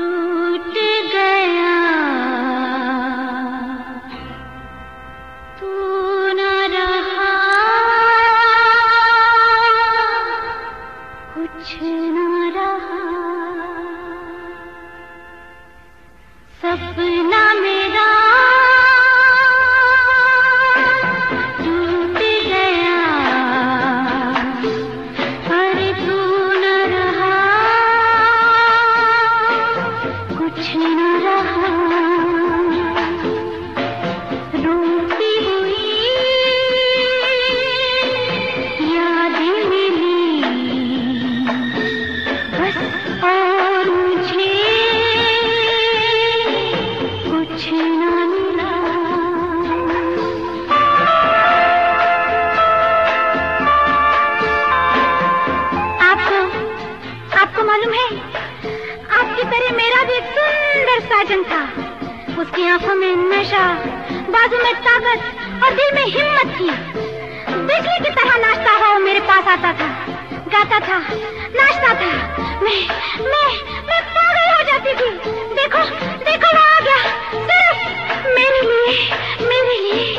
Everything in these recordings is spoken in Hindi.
साजन था, उसकी आंखों में नशा, बाजू में ताकत और दिल में हिम्मत थी। बिजली की तरह नाचता हुआ मेरे पास आता था, गाता था, नाचता था। मैं पागल हो जाती थी। देखो देखो वो आ गया, सिर्फ मेरे लिए, मेरे लिए।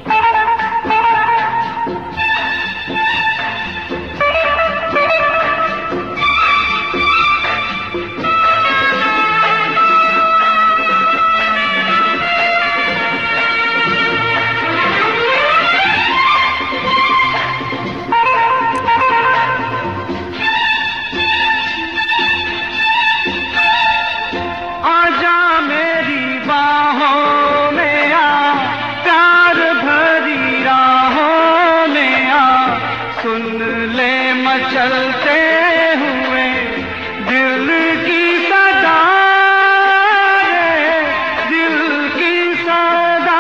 चलते हुए दिल की सदा रे, दिल की सदा।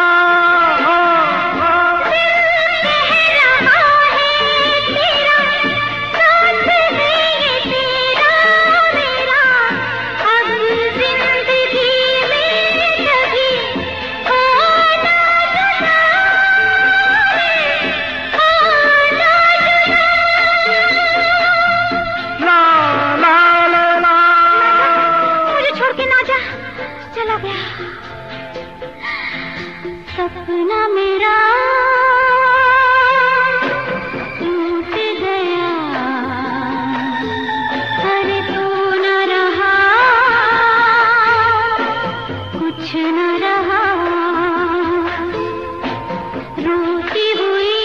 सपना मेरा टूट गया, अरे तू न रहा, कुछ न रहा। रोती हुई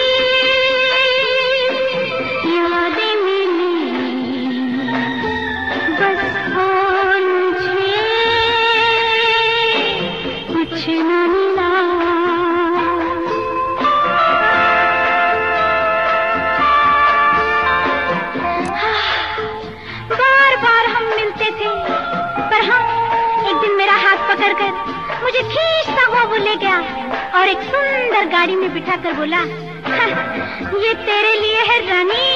यादें मिली, बस और मुझे कुछ न मिला। पकड़कर मुझे खींचता हुआ वो ले गया और एक सुंदर गाड़ी में बिठाकर बोला, ये तेरे लिए है रानी।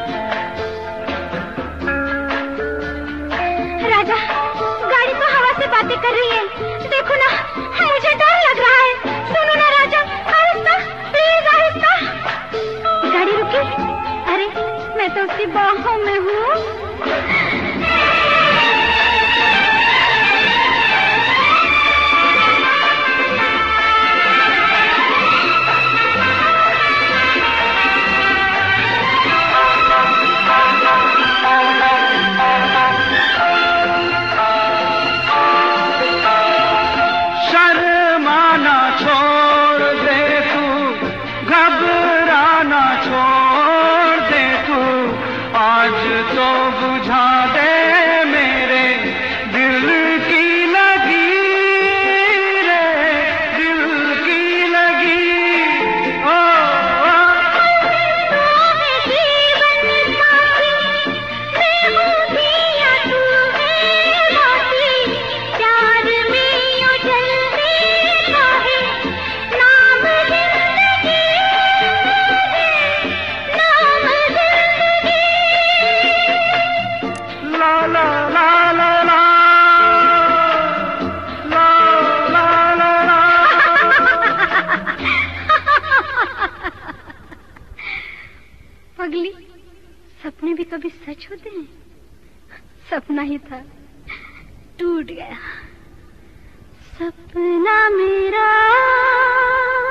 राजा, गाड़ी तो हवा से बातें कर रही है, देखो ना, मुझे डर लग रहा है। सुनो ना राजा, आहिस्ता, प्लीज आहिस्ता। गाड़ी रुकी। अरे मैं तो उसकी बाहों में हूँ। तो बुझा दे मेरे दिल की लगी रे, दिल की लगी। ओ, पगली, सपने भी कभी सच होते हैं? सपना ही था, टूट गया सपना मेरा